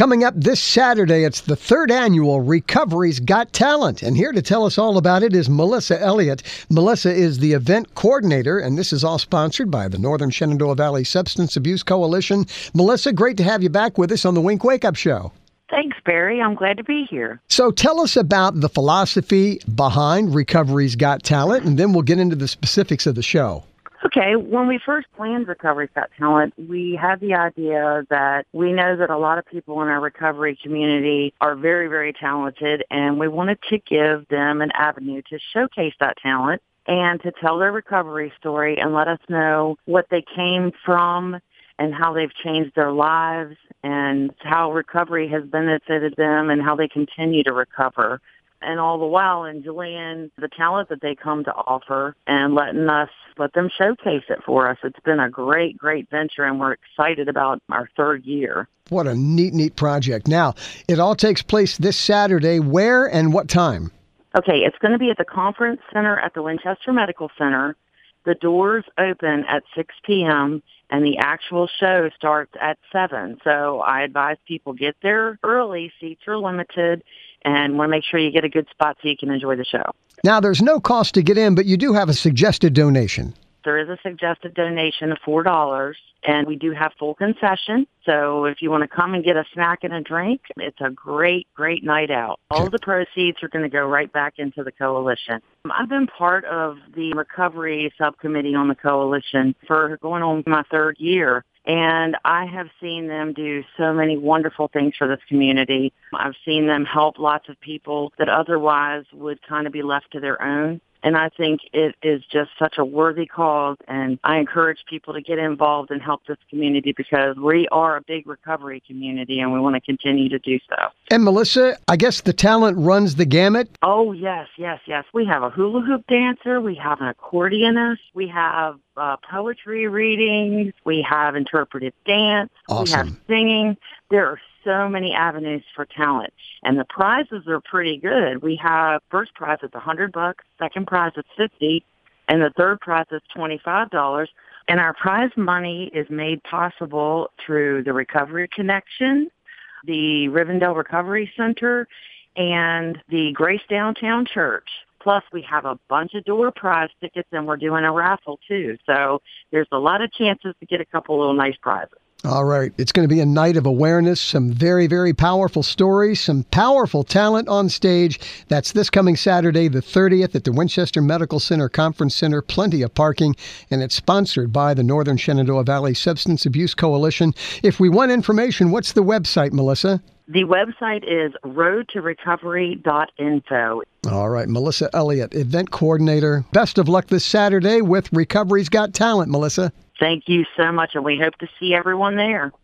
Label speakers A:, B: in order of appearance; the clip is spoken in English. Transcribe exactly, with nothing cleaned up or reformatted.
A: Coming up this Saturday, it's the third annual Recovery's Got Talent. And here to tell us all about it is Melissa Elliott. Melissa is the event coordinator, and this is all sponsored by the Northern Shenandoah Valley Substance Abuse Coalition. Melissa, great to have you back with us on the Wink Wake Up Show.
B: Thanks, Barry. I'm glad to be here.
A: So tell us about the philosophy behind Recovery's Got Talent, and then we'll get into the specifics of the show.
B: Okay, when we first planned Recovery's Got Talent, we had the idea that we know that a lot of people in our recovery community are very, very talented, and we wanted to give them an avenue to showcase that talent and to tell their recovery story and let us know what they came from and how they've changed their lives and how recovery has benefited them and how they continue to recover. And all the while enjoying the talent that they come to offer and letting us let them showcase it for us. It's been a great, great venture, and we're excited about our third year.
A: What a neat, neat project. Now, it all takes place this Saturday. Where and what time?
B: Okay, it's going to be at the Conference Center at the Winchester Medical Center. The doors open at six p.m., and the actual show starts at seven. So I advise people get there early. Seats are limited, and want to make sure you get a good spot so you can enjoy the show.
A: Now, there's no cost to get in, but you do have a suggested donation.
B: There is a suggested donation of four dollars, and we do have full concession. So if you want to come and get a snack and a drink, it's a great, great night out. All of the proceeds are going to go right back into the coalition. I've been part of the recovery subcommittee on the coalition for going on my third year. And I have seen them do so many wonderful things for this community. I've seen them help lots of people that otherwise would kind of be left to their own. And I think it is just such a worthy cause. And I encourage people to get involved and help this community because we are a big recovery community and we want to continue to do so.
A: And Melissa, I guess the talent runs the gamut?
B: Oh, yes, yes, yes. We have a hula hoop dancer. We have an accordionist. We have uh, poetry readings. We have interpretive dance.
A: Awesome.
B: We have singing. There are so many avenues for talent. And the prizes are pretty good. We have first prize is one hundred bucks, second prize is fifty, and the third prize is twenty-five dollars. And our prize money is made possible through the Recovery Connection, the Rivendell Recovery Center, and the Grace Downtown Church. Plus, we have a bunch of door prize tickets, and we're doing a raffle, too. So there's a lot of chances to get a couple little nice prizes.
A: All right. It's going to be a night of awareness, some very, very powerful stories, some powerful talent on stage. That's this coming Saturday, the thirtieth, at the Winchester Medical Center Conference Center. Plenty of parking, and it's sponsored by the Northern Shenandoah Valley Substance Abuse Coalition. If we want information, what's the website, Melissa?
B: The website is road to recovery dot info.
A: All right. Melissa Elliott, event coordinator. Best of luck this Saturday with Recovery's Got Talent, Melissa.
B: Thank you so much, and we hope to see everyone there.